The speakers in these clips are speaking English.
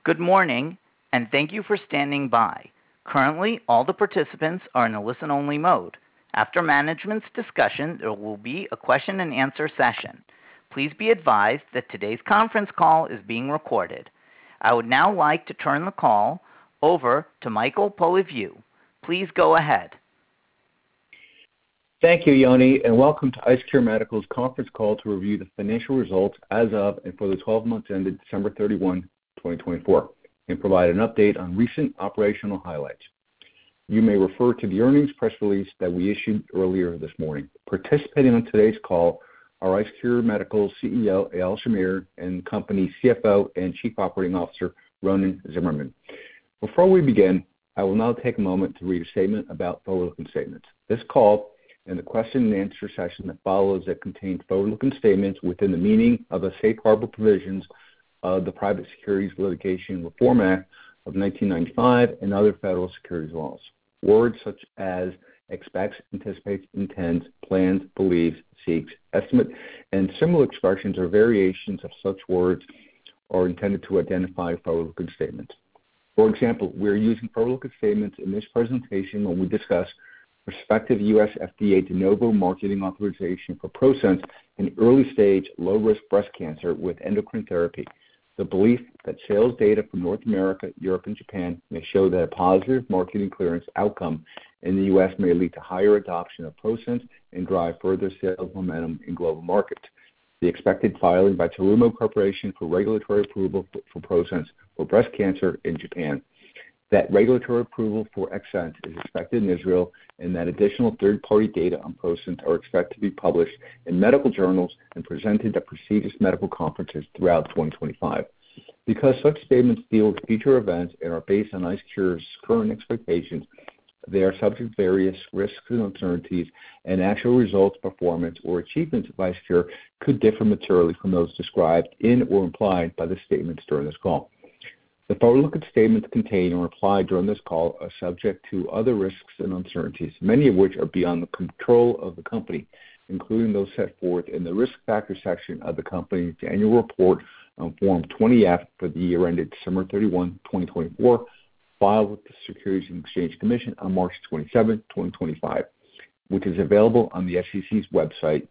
Good morning, and thank you for standing by. Currently, all the participants are in a listen-only mode. After management's discussion, there will be a question-and-answer session. Please be advised that today's conference call is being recorded. I would now like to turn the call over to Michael Polyviou. Please go ahead. Thank you, Yoni, and welcome to IceCure Medical's conference call to review the financial results as of and for the 12 months ended December 31, 2024, and provide an update on recent operational highlights. You may refer to the earnings press release that we issued earlier this morning. Participating on today's call are IceCure Medical CEO Eyal Shamir and company CFO and Chief Operating Officer Ronen Zimmerman. Before we begin, I will now take a moment to read a statement about forward-looking statements. This call and the question-and-answer session that follows that contains forward-looking statements within the meaning of the safe harbor provisions of the Private Securities Litigation Reform Act of 1995 and other federal securities laws. Words such as expects, anticipates, intends, plans, believes, seeks, estimate, and similar expressions or variations of such words are intended to identify forward-looking statements. For example, we are using forward-looking statements in this presentation when we discuss prospective U.S. FDA de novo marketing authorization for ProSense in early-stage, low-risk breast cancer with endocrine therapy. The belief that sales data from North America, Europe, and Japan may show that a positive marketing clearance outcome in the U.S. may lead to higher adoption of ProSense and drive further sales momentum in global markets. The expected filing by Terumo Corporation for regulatory approval for ProSense for breast cancer in Japan. That regulatory approval for XSense is expected in Israel, and that additional third-party data on ProSense are expected to be published in medical journals and presented at prestigious medical conferences throughout 2025. Because such statements deal with future events and are based on IceCure's current expectations, they are subject to various risks and uncertainties, and actual results, performance, or achievements of IceCure could differ materially from those described in or implied by the statements during this call. The forward-looking statements contained or implied during this call are subject to other risks and uncertainties, many of which are beyond the control of the company, including those set forth in the Risk Factors section of the company's annual report on Form 20-F for the year ended December 31, 2024, filed with the Securities and Exchange Commission on March 27, 2025, which is available on the SEC's website,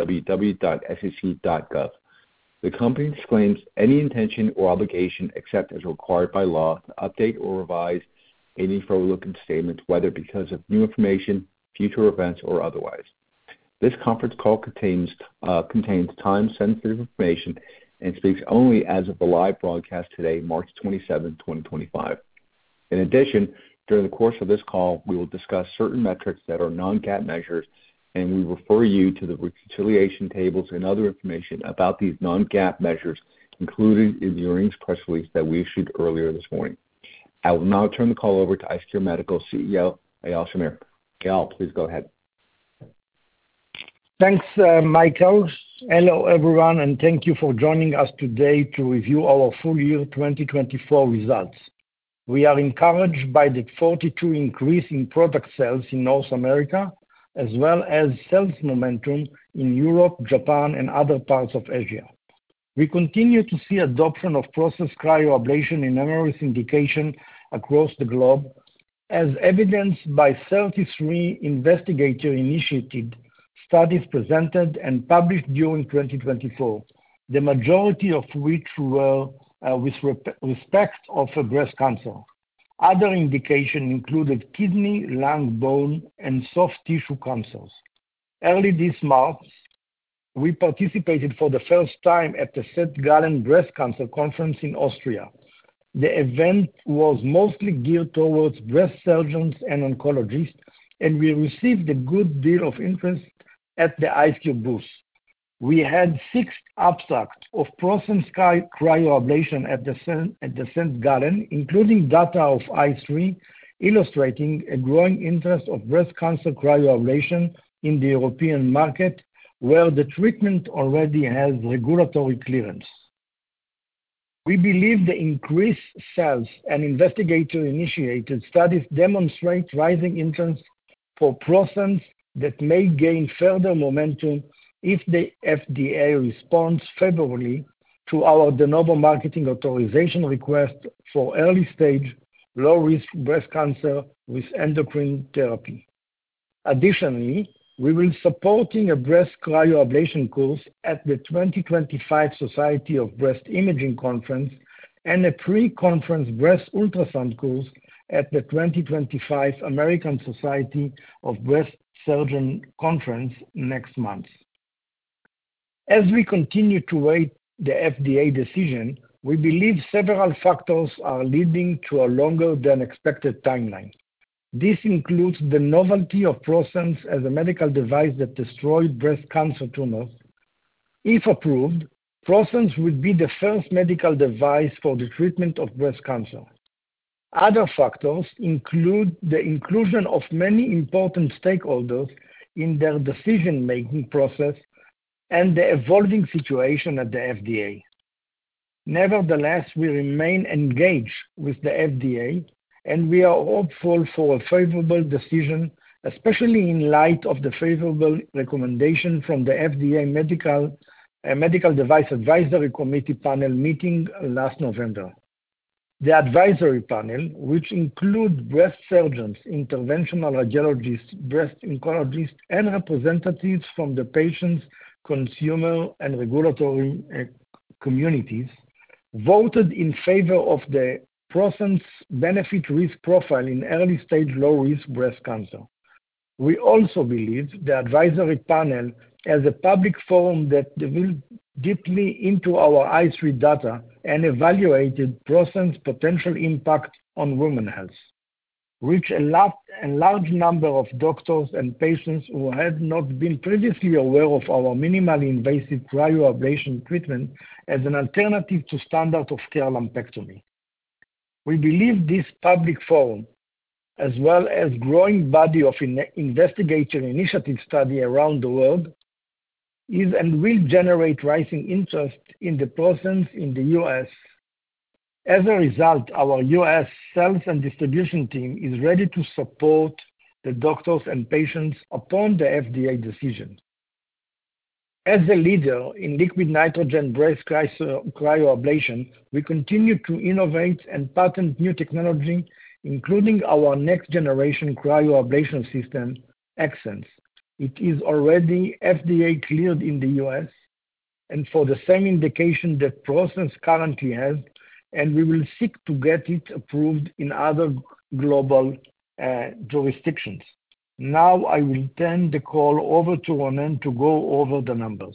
www.sec.gov. The company disclaims any intention or obligation, except as required by law, to update or revise any forward-looking statements, whether because of new information, future events, or otherwise. This conference call contains time-sensitive information and speaks only as of the live broadcast today, March 27, 2025. In addition, during the course of this call, we will discuss certain metrics that are non-GAAP measures, and we refer you to the reconciliation tables and other information about these non-GAAP measures included in the earnings press release that we issued earlier this morning. I will now turn the call over to IceCure Medical CEO Eyal Shamir. Eyal, please go ahead. Thanks, Michael. Hello, everyone, and thank you for joining us today to review our full year 2024 results. We are encouraged by the 42% increase in product sales in North America, as well as sales momentum in Europe, Japan, and other parts of Asia. We continue to see adoption of ProSense cryoablation in numerous indications across the globe, as evidenced by 33 investigator-initiated studies presented and published during 2024, the majority of which were with respect of breast cancer. Other indications included kidney, lung, bone, and soft tissue cancers. Early this month, we participated for the first time at the St. Gallen Breast Cancer Conference in Austria. The event was mostly geared towards breast surgeons and oncologists, and we received a good deal of interest at the IceCure booth. We had 6 abstracts of ProSense cryoablation at the St. Gallen, including data of ICE3, illustrating a growing interest of breast cancer cryoablation in the European market, where the treatment already has regulatory clearance. We believe the increased sales and investigator-initiated studies demonstrate rising interest for ProSense that may gain further momentum if the FDA responds favorably to our De Novo marketing authorization request for early-stage, low-risk breast cancer with endocrine therapy. Additionally, we will be supporting a breast cryoablation course at the 2025 Society of Breast Imaging Conference and a pre-conference breast ultrasound course at the 2025 American Society of Breast Surgeons Conference next month. As we continue to wait the FDA decision, we believe several factors are leading to a longer than expected timeline. This includes the novelty of ProSense as a medical device that destroys breast cancer tumors. If approved, ProSense would be the first medical device for the treatment of breast cancer. Other factors include the inclusion of many important stakeholders in their decision-making process and the evolving situation at the FDA. Nevertheless, we remain engaged with the FDA, and we are hopeful for a favorable decision, especially in light of the favorable recommendation from the FDA Medical Device Advisory Committee panel meeting last November. The advisory panel, which includes breast surgeons, interventional radiologists, breast oncologists, and representatives from the patients, consumer, and regulatory communities, voted in favor of the ProSense benefit-risk profile in early-stage low-risk breast cancer. We also believe the advisory panel as a public forum that will deeply into our ICE3 data and evaluated ProSense potential impact on women's health, reach a large number of doctors and patients who had not been previously aware of our minimally invasive cryoablation treatment as an alternative to standard of care lumpectomy. We believe this public forum, as well as growing body of investigator initiative study around the world, is and will generate rising interest in the ProSense in the U.S. As a result, our U.S. sales and distribution team is ready to support the doctors and patients upon the FDA decision. As a leader in liquid nitrogen breast cryoablation, we continue to innovate and patent new technology, including our next-generation cryoablation system, XSense. It is already FDA cleared in the U.S. and for the same indication that ProSense currently has, and we will seek to get it approved in other global jurisdictions. Now I will turn the call over to Ronen to go over the numbers.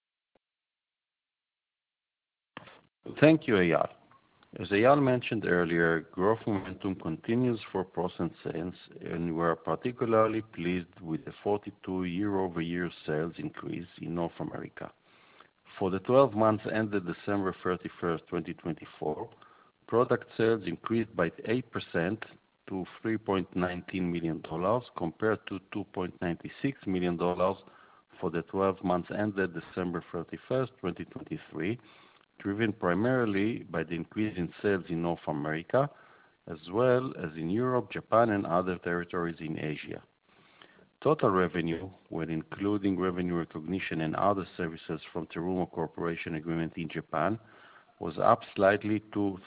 Thank you, Eyal. As Eyal mentioned earlier, growth momentum continues for ProSense sales, and we are particularly pleased with the 42 year-over-year sales increase in North America. For the 12 months ended December 31st, 2024, product sales increased by 8% to $3.19 million compared to $2.96 million for the 12 months ended December 31st, 2023, driven primarily by the increase in sales in North America, as well as in Europe, Japan, and other territories in Asia. Total revenue, when including revenue recognition and other services from Terumo Corporation agreement in Japan, was up slightly to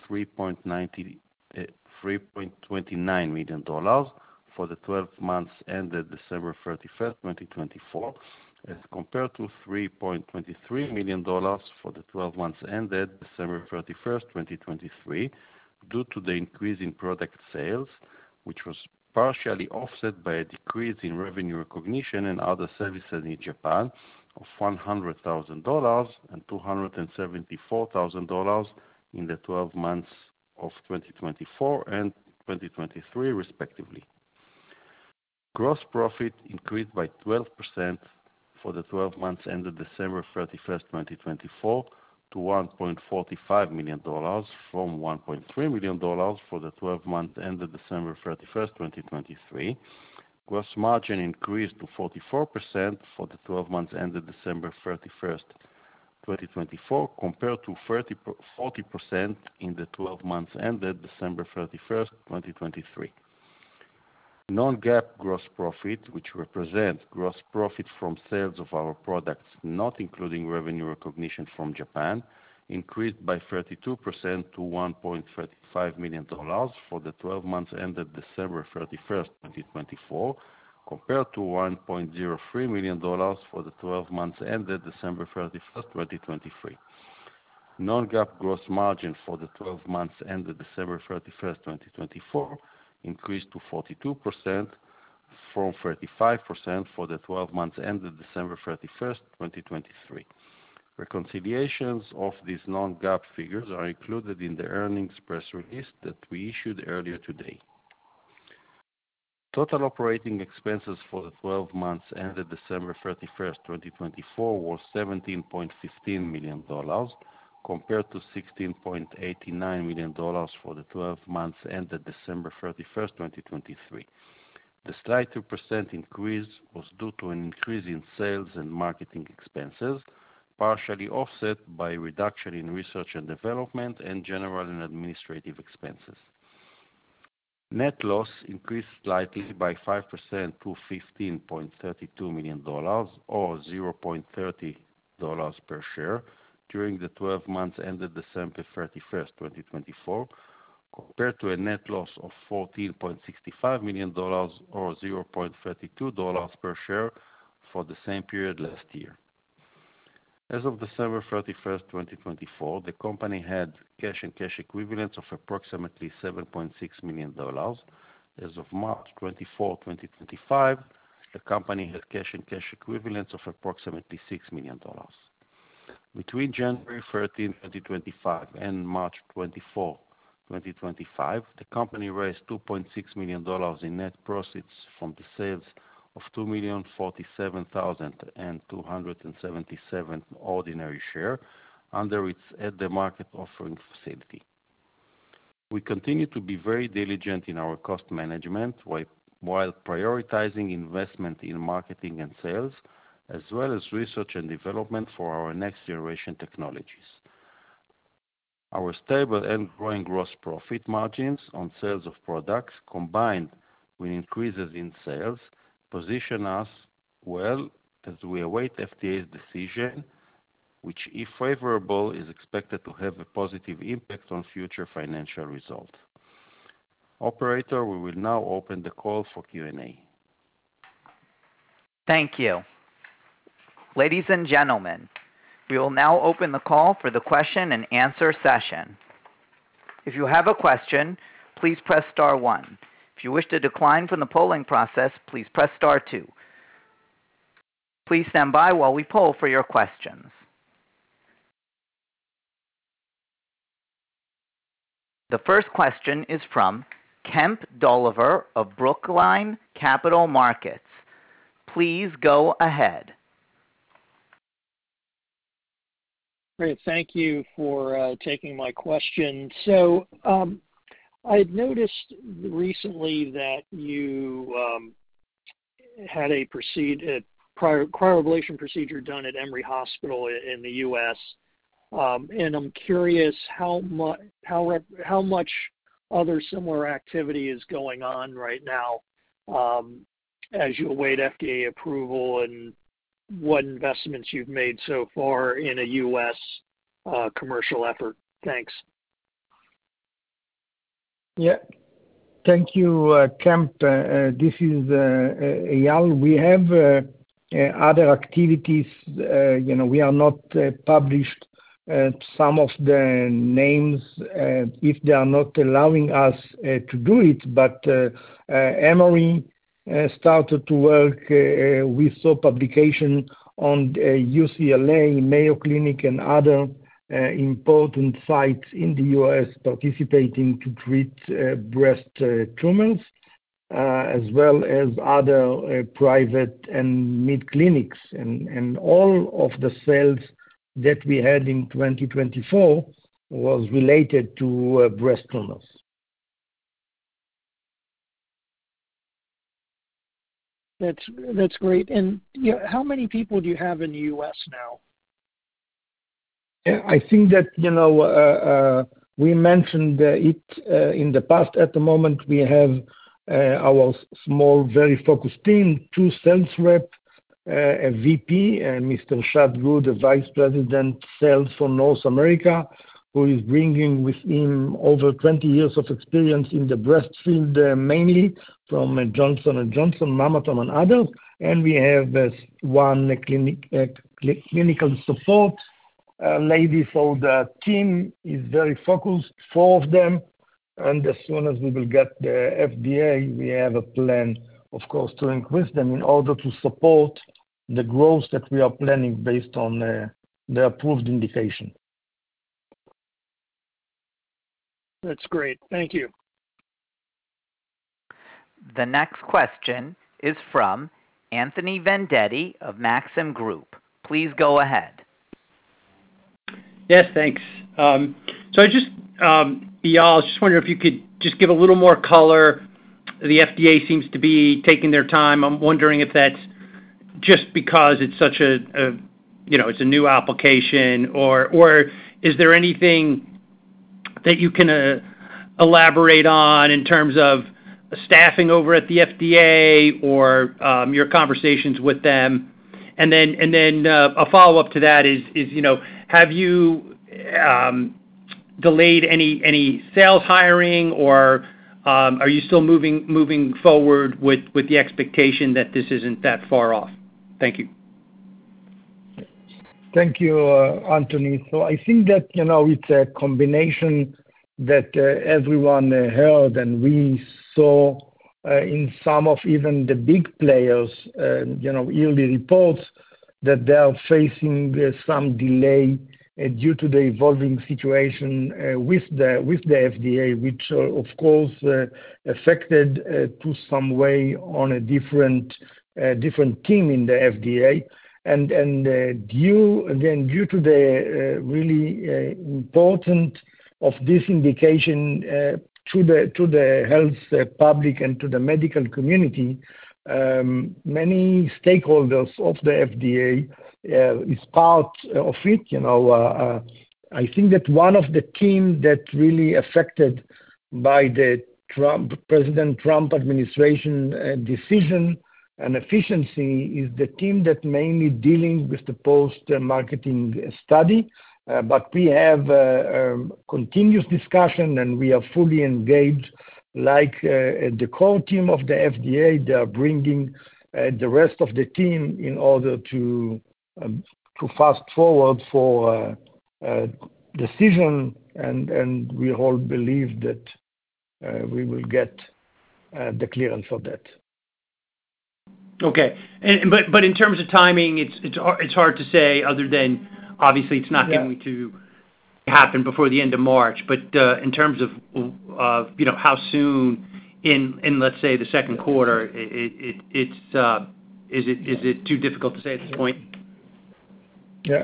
$3.29 million for the 12 months ended December 31st, 2024, as compared to $3.23 million for the 12 months ended December 31st, 2023, due to the increase in product sales, which was partially offset by a decrease in revenue recognition and other services in Japan of $100,000 and $274,000 in the 12 months of 2024 and 2023, respectively. Gross profit increased by 12% for the 12 months ended December 31st, 2024, to $1.45 million from $1.3 million for the 12 months ended December 31st, 2023. Gross margin increased to 44% for the 12 months ended December 31st, 2024, compared to 40% in the 12 months ended December 31st, 2023. Non-GAAP gross profit, which represents gross profit from sales of our products, not including revenue recognition from Japan, increased by 32% to $1.35 million for the 12 months ended December 31st, 2024, compared to $1.03 million for the 12 months ended December 31st, 2023. Non-GAAP gross margin for the 12 months ended December 31st, 2024, increased to 42% from 35% for the 12 months ended December 31st, 2023. Reconciliations of these non-GAAP figures are included in the earnings press release that we issued earlier today. Total operating expenses for the 12 months ended December 31st, 2024, were $17.15 million, compared to $16.89 million for the 12 months ended December 31st, 2023. The slight 2% increase was due to an increase in sales and marketing expenses, partially offset by a reduction in research and development and general and administrative expenses. Net loss increased slightly by 5% to $15.32 million, or $0.30 per share, during the 12 months ended December 31st, 2024, compared to a net loss of $14.65 million, or $0.32 per share, for the same period last year. As of December 31st, 2024, the company had cash and cash equivalents of approximately $7.6 million. As of March 24, 2025, the company had cash and cash equivalents of approximately $6 million. Between January 13, 2025, and March 24, 2025, the company raised $2.6 million in net proceeds from the sales of 2,047,277 ordinary shares under its at-the-market offering facility. We continue to be very diligent in our cost management while prioritizing investment in marketing and sales, as well as research and development for our next-generation technologies. Our stable and growing gross profit margins on sales of products, combined with increases in sales, position us well as we await FDA's decision, which, if favorable, is expected to have a positive impact on future financial results. Operator, we will now open the call for Q&A. Thank you. Ladies and gentlemen, we will now open the call for the question and answer session. If you have a question, please press star one. If you wish to decline from the polling process, please press star two. Please stand by while we poll for your questions. The first question is from Kemp Dolliver of Brookline Capital Markets. Please go ahead. Great. Thank you for taking my question. I had noticed recently that you had a cryoablation procedure done at Emory Hospital in the U.S., and I'm curious how much other similar activity is going on right now as you await FDA approval, and what investments you've made so far in a U.S. commercial effort. Thanks. Yeah. Thank you, Kemp. This is Eyal. We have other activities. We are not published some of the names if they are not allowing us to do it, but Emory started to work. We saw publication on UCLA, Mayo Clinic, and other important sites in the U.S. participating to treat breast tumors, as well as other private and mid clinics. And all of the sales that we had in 2024 was related to breast tumors. That's great. And how many people do you have in the U.S. now? I think that we mentioned it in the past. At the moment, we have our small, very focused team, 2 sales reps, a VP, Mr. Shad Good, the Vice President Sales for North America, who is bringing with him over 20 years of experience in the breast field, mainly from Johnson & Johnson, Mammotome, and others. And we have one clinical support lady. So the team is very focused, 4 of them. And as soon as we will get the FDA, we have a plan, of course, to increase them in order to support the growth that we are planning based on the approved indication. That's great. Thank you. The next question is from Anthony Vendetti of Maxim Group. Please go ahead. Yes, thanks. So I just, Eyal, I was just wondering if you could just give a little more color. The FDA seems to be taking their time. I'm wondering if that's just because it's such it's a new application, or is there anything that you can elaborate on in terms of staffing over at the FDA or your conversations with them? And then a follow-up to that is have you delayed any sales hiring, or are you still moving forward with the expectation that this isn't that far off? Thank you. Thank you, Anthony. So I think that, it's a combination that everyone heard, and we saw in some of even the big players, yearly reports that they are facing some delay due to the evolving situation with the FDA, which of course affected to some way on a different team in the FDA. And due to the really important of this indication to the health public and to the medical community, many stakeholders of the FDA is part of it. I think that one of the teams that really affected by the President Trump administration decision and efficiency is the team that mainly dealing with the post-marketing study. But we have continuous discussion, and we are fully engaged. Like the core team of the FDA, they are bringing the rest of the team in order to fast forward for decision, and we all believe that we will get the clearance for that. Okay, but in terms of timing, it's hard to say, other than obviously it's not going to happen before the end of March. But in terms of how soon in let's say the second quarter, is it too difficult to say at this point? Yeah.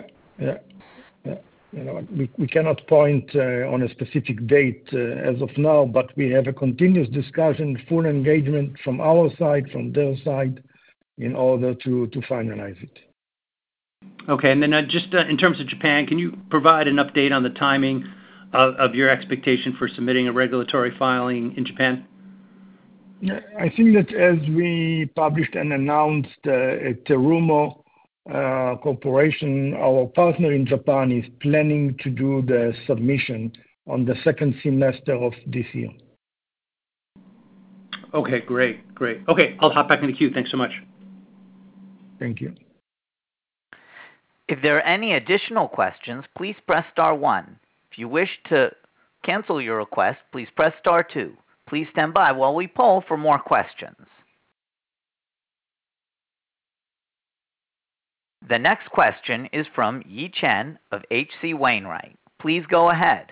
We cannot point on a specific date as of now, but we have a continuous discussion, full engagement from our side, from their side, in order to finalize it. Okay, and then just in terms of Japan, can you provide an update on the timing of your expectation for submitting a regulatory filing in Japan? I think that as we published and announced, Terumo Corporation, our partner in Japan, is planning to do the submission on the second semester of this year. Okay, great. Okay, I'll hop back in the queue. Thanks so much. Thank you. If there are any additional questions, please press star 1. If you wish to cancel your request, please press star 2. Please stand by while we poll for more questions. The next question is from Yi Chen of H.C. Wainwright. Please go ahead.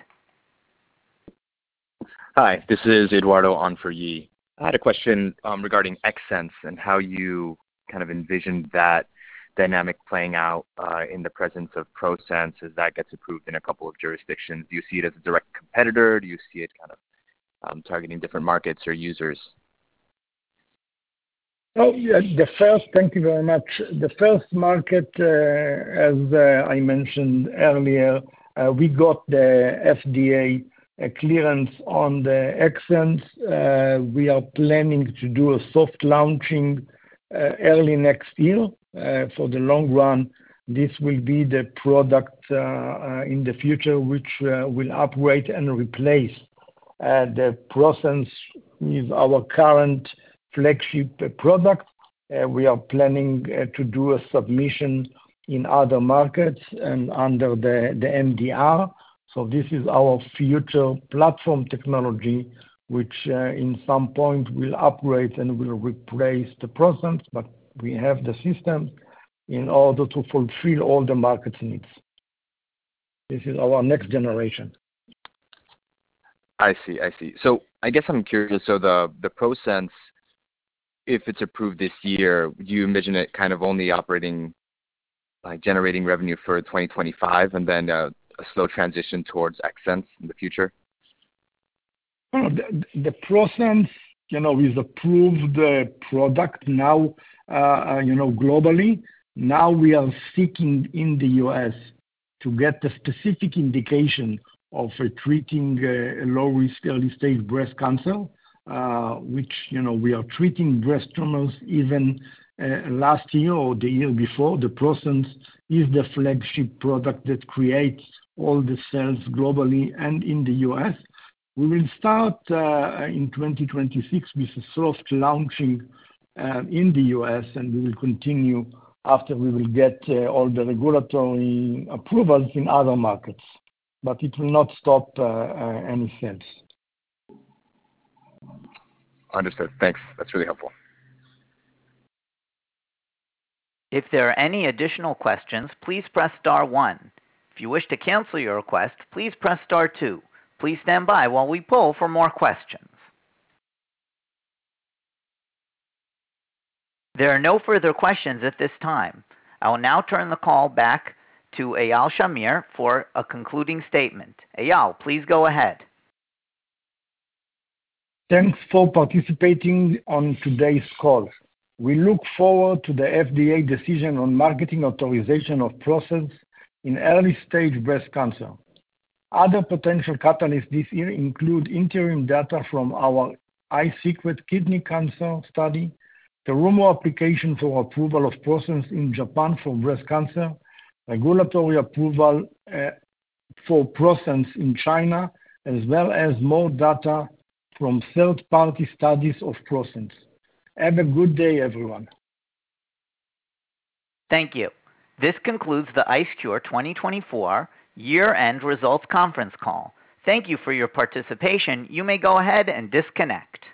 Hi, this is Eduardo on for Yi. I had a question regarding XSense and how you kind of envisioned that dynamic playing out in the presence of ProSense as that gets approved in a couple of jurisdictions. Do you see it as a direct competitor? Do you see it kind of targeting different markets or users? Oh, yeah, thank you very much. The first market, as I mentioned earlier, we got the FDA clearance on the XSense. We are planning to do a soft launching early next year. for the long run, this will be the product in the future which will upgrade and replace the ProSense with our current flagship product. We are planning to do a submission in other markets and under the MDR. So this is our future platform technology, which in some point will upgrade and will replace the ProSense, but we have the system in order to fulfill all the market's needs. This is our next generation. I see. So I guess I'm curious, so the ProSense, if it's approved this year, do you envision it kind of only operating, like generating revenue for 2025 and then a slow transition towards XSense in the future? The ProSense, is approved product now, globally. Now we are seeking in the U.S. to get the specific indication of treating low-risk early-stage breast cancer, which, we are treating breast tumors even last year or the year before. The ProSense is the flagship product that creates all the cells globally and in the U.S. We will start in 2026 with a soft launching in the U.S., and we will continue after we will get all the regulatory approvals in other markets. But it will not stop any sales. Understood. Thanks. That's really helpful. If there are any additional questions, please press star 1. If you wish to cancel your request, please press star 2. Please stand by while we poll for more questions. There are no further questions at this time. I will now turn the call back to Eyal Shamir for a concluding statement. Eyal, please go ahead. Thanks for participating on today's call. We look forward to the FDA decision on marketing authorization of ProSense in early-stage breast cancer. Other potential catalysts this year include interim data from our iSeqret kidney cancer study, the Terumo application for approval of ProSense in Japan for breast cancer, regulatory approval for ProSense in China, as well as more data from third-party studies of ProSense. Have a good day, everyone. Thank you. This concludes the IceCure 2024 year-end results conference call. Thank you for your participation. You may go ahead and disconnect.